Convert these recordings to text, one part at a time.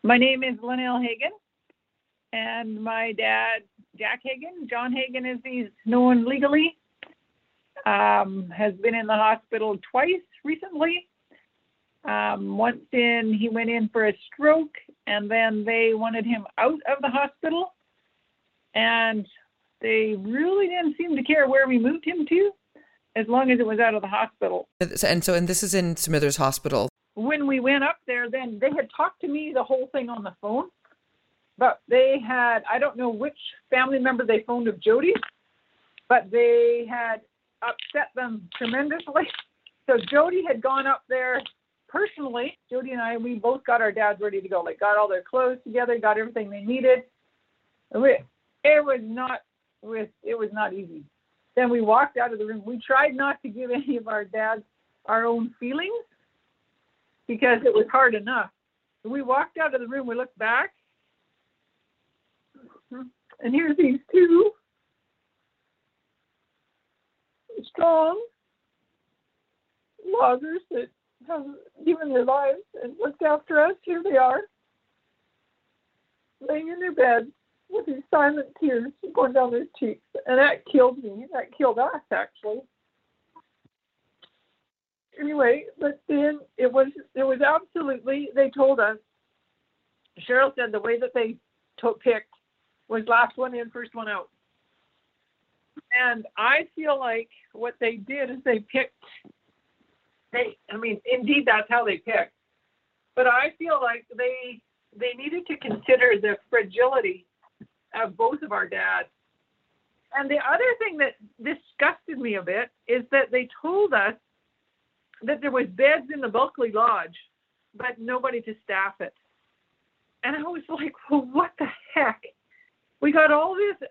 My name is Linnell Hagan, and my dad, Jack Hagan, John Hagan as he's known legally, has been in the hospital twice recently. Once he went in for a stroke, and then they wanted him out of the hospital, and they really didn't seem to care where we moved him to, as long as it was out of the hospital. And this is in Smithers Hospital. When we went up there, then they had talked to me the whole thing on the phone, but they had, I don't know which family member they phoned of Jody, but they had upset them tremendously. So Jody had gone up there personally. Jody and I, we both got our dads ready to go, like got all their clothes together, got everything they needed. It was not easy. Then we walked out of the room. We tried not to give any of our dads our own feelings because it was hard enough. We walked out of the room, we looked back, and here's these two strong loggers that have given their lives and looked after us. Here they are, laying in their beds with these silent tears going down their cheeks. And that killed me. That killed us, actually. Anyway, but then it was absolutely, they told us, Cheryl said the way that they picked was last one in, first one out. And I feel like what they did is they picked, indeed that's how they picked. But I feel like they needed to consider the fragility of both of our dads. And the other thing that disgusted me a bit is that they told us that there was beds in the Bulkley Lodge, but nobody to staff it. And I was like, well, what the heck? We got all this,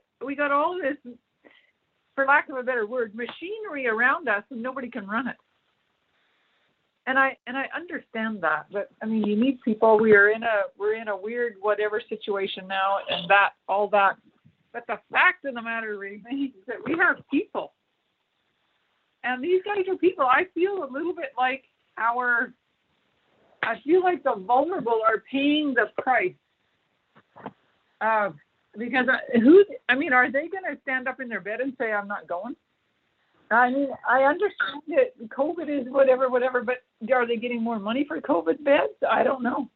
for lack of a better word, machinery around us, and nobody can run it. And I understand that, but I mean, you need people. We're in a weird whatever situation now, and all that. But the fact of the matter remains that we have people, and these guys are people. I feel a little bit like the vulnerable are paying the price. Because are they going to stand up in their bed and say, I'm not going? I mean, I understand that COVID is whatever, but are they getting more money for COVID beds? I don't know.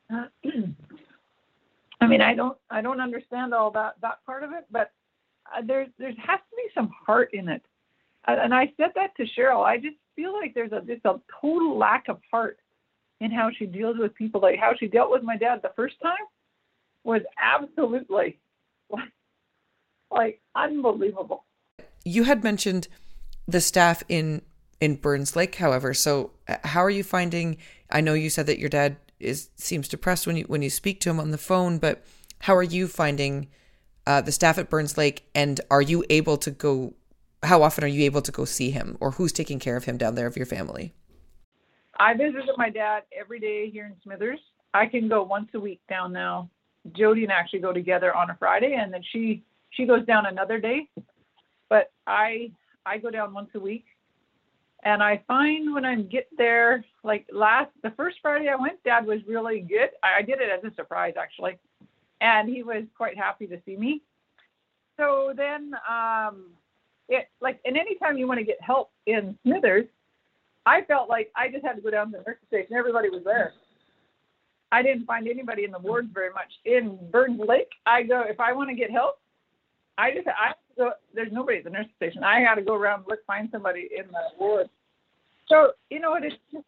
I mean, I don't understand all that part of it, but there has to be some heart in it. And I said that to Cheryl. I just feel like there's just a total lack of heart in how she deals with people. Like how she dealt with my dad the first time was absolutely like unbelievable. You had mentioned the staff in Burns Lake, however. So how are you finding, I know you said that your dad seems depressed when you speak to him on the phone, but how are you finding the staff at Burns Lake, and are you able to go, how often are you able to go see him, or who's taking care of him down there of your family? I visit my dad every day here in Smithers. I can go once a week down now. Jody and I actually go together on a Friday, and then she goes down another day. But I go down once a week. And I find when I get there, like the first Friday I went, Dad was really good. I did it as a surprise, actually. And he was quite happy to see me. So then, and anytime you want to get help in Smithers, I felt like I just had to go down to the nurse's station. Everybody was there. I didn't find anybody in the wards very much. In Burns Lake, I go, if I want to get help, I go, there's nobody at the nurse's station. I got to go around and find somebody in the ward. So, you know, it is just,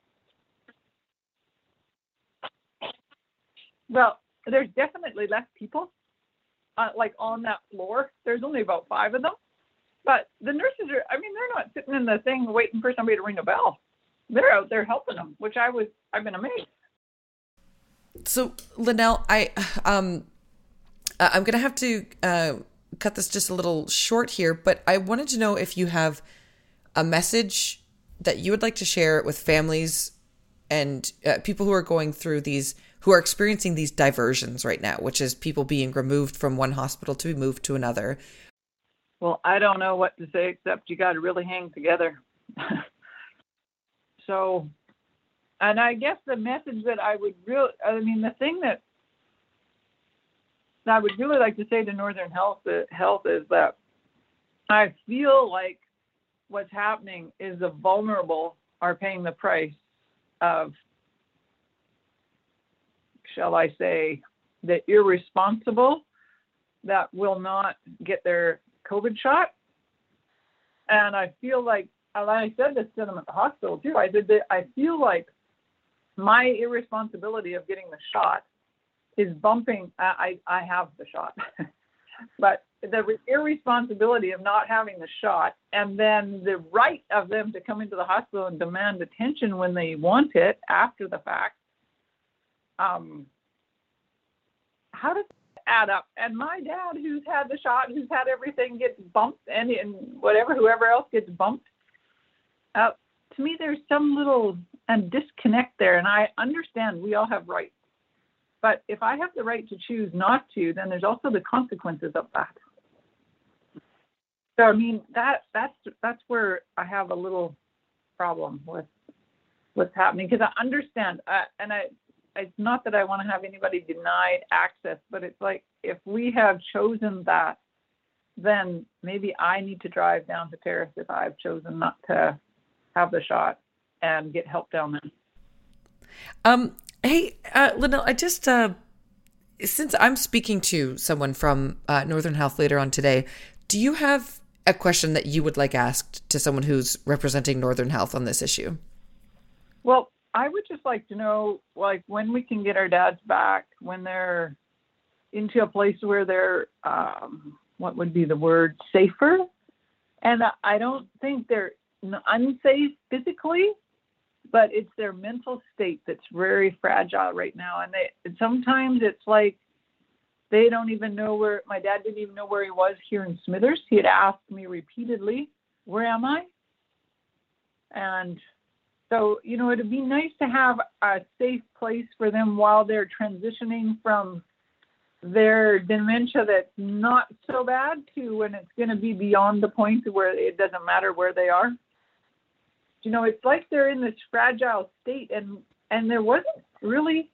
well, there's definitely less people, on that floor. There's only about 5 of them. But the nurses they're not sitting in the thing waiting for somebody to ring a bell. They're out there helping them, which I've been amazed. So, Linnell, I'm going to have to cut this just a little short here, but I wanted to know if you have a message that you would like to share with families and people who are going through who are experiencing these diversions right now, which is people being removed from one hospital to be moved to another. Well, I don't know what to say except you got to really hang together. So, and I guess the message that the thing that I would really like to say to Northern Health is that I feel like what's happening is the vulnerable are paying the price of, shall I say, the irresponsible that will not get their COVID shot. And I feel like, and I said this to them at the hospital too, I feel like my irresponsibility of getting the shot is bumping, I have the shot, but the irresponsibility of not having the shot, and then the right of them to come into the hospital and demand attention when they want it after the fact. How does that add up? And my dad, who's had the shot, who's had everything, gets bumped, and whoever else gets bumped. To me, there's some little disconnect there, and I understand we all have rights. But if I have the right to choose not to, then there's also the consequences of that. So I mean, that's where I have a little problem with what's happening, because I understand, it's not that I want to have anybody denied access, but it's like, if we have chosen that, then maybe I need to drive down to Terrace if I've chosen not to have the shot and get help down there. Hey, Lynelle, I just, since I'm speaking to someone from Northern Health later on today, do you have a question that you would like asked to someone who's representing Northern Health on this issue? Well, I would just like to know, like, when we can get our dads back, when they're into a place where they're, what would be the word, safer. And I don't think they're unsafe physically, but it's their mental state that's very fragile right now. And sometimes it's like they don't even know where, my dad didn't even know where he was here in Smithers. He had asked me repeatedly, where am I? And so, it'd be nice to have a safe place for them while they're transitioning from their dementia that's not so bad to when it's going to be beyond the point where it doesn't matter where they are. It's like they're in this fragile state, and there wasn't really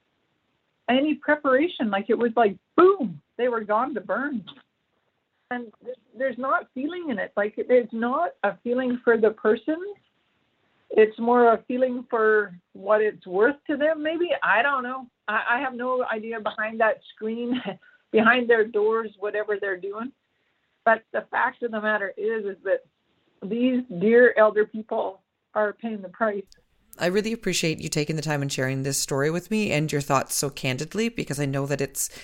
any preparation. Like, it was like, boom, they were gone to burn. And there's not feeling in it. Like, there's not a feeling for the person. It's more a feeling for what it's worth to them, maybe. I don't know. I have no idea behind that screen, behind their doors, whatever they're doing. But the fact of the matter is that these dear elder people are paying the price. I really appreciate you taking the time and sharing this story with me and your thoughts so candidly, because I know that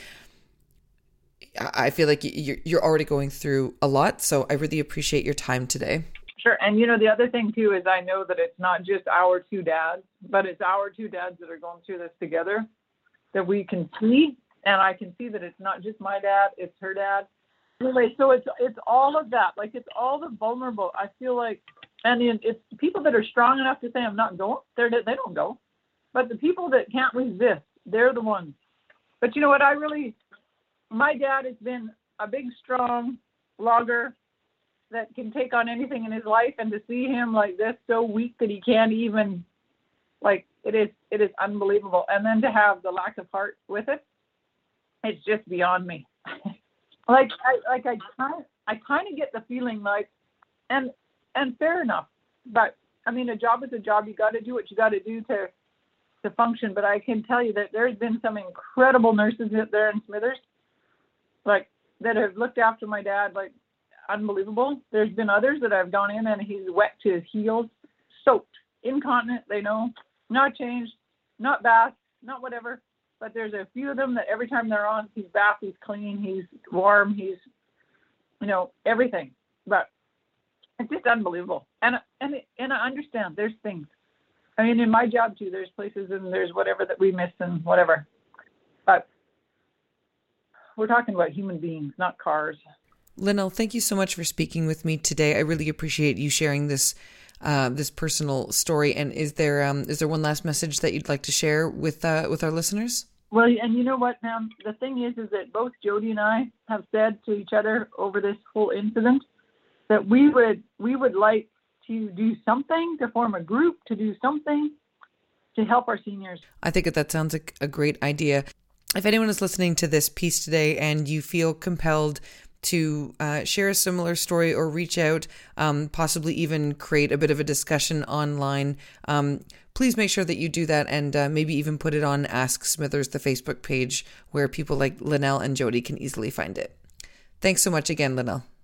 I feel like you're already going through a lot. So I really appreciate your time today. Sure. And the other thing too is I know that it's not just our two dads, but it's our two dads that are going through this together that we can see. And I can see that it's not just my dad, it's her dad. Anyway, so it's all of that. Like, it's all the vulnerable. I feel like, and it's people that are strong enough to say, I'm not going, they don't go. But the people that can't resist, they're the ones. But you know what, my dad has been a big, strong logger that can take on anything in his life, and to see him like this, so weak that he can't even, like, it is unbelievable. And then to have the lack of heart with it, it's just beyond me. I kind of get the feeling like, and fair enough, but I mean, a job is a job. You got to do what you got to do to function. But I can tell you that there's been some incredible nurses out there in Smithers, like, that have looked after my dad, like, unbelievable. There's been others that I've gone in and he's wet to his heels, soaked, incontinent. They know, not changed, not bath, not whatever. But there's a few of them that every time they're on, he's bath, he's clean, he's warm, he's, everything. But it's just unbelievable. And I understand there's things. I mean, in my job too, there's places and there's whatever that we miss and whatever. But we're talking about human beings, not cars. Lynelle, thank you so much for speaking with me today. I really appreciate you sharing this personal story. And is there one last message that you'd like to share with our listeners? Well, and you know what, Pam? The thing is that both Jody and I have said to each other over this whole incident that we would like to do something, to form a group, to do something to help our seniors. I think that sounds like a great idea. if anyone is listening to this piece today and you feel compelled to share a similar story or reach out, possibly even create a bit of a discussion online, please make sure that you do that, and maybe even put it on Ask Smithers, the Facebook page, where people like Lynelle and Jody can easily find it. Thanks so much again, Lynelle.